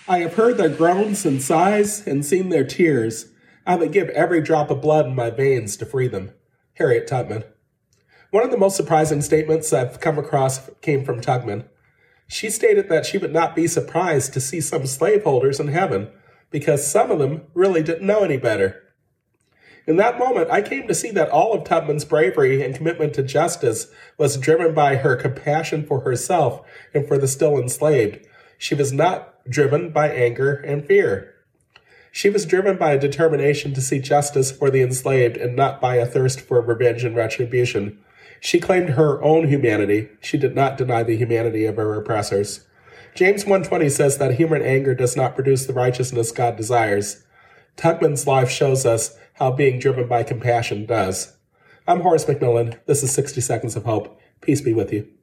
I have heard their groans and sighs and seen their tears. I would give every drop of blood in my veins to free them. Harriet Tubman. One of the most surprising statements I've come across came from Tubman. She stated that she would not be surprised to see some slaveholders in heaven, because some of them really didn't know any better. In that moment, I came to see that all of Tubman's bravery and commitment to justice was driven by her compassion for herself and for the still enslaved. She was not driven by anger and fear. She was driven by a determination to see justice for the enslaved and not by a thirst for revenge and retribution. She claimed her own humanity. She did not deny the humanity of her oppressors. James 1:20 says that human anger does not produce the righteousness God desires. Tubman's life shows us how being driven by compassion does. I'm Horace McMillan. This is 60 Seconds of Hope. Peace be with you.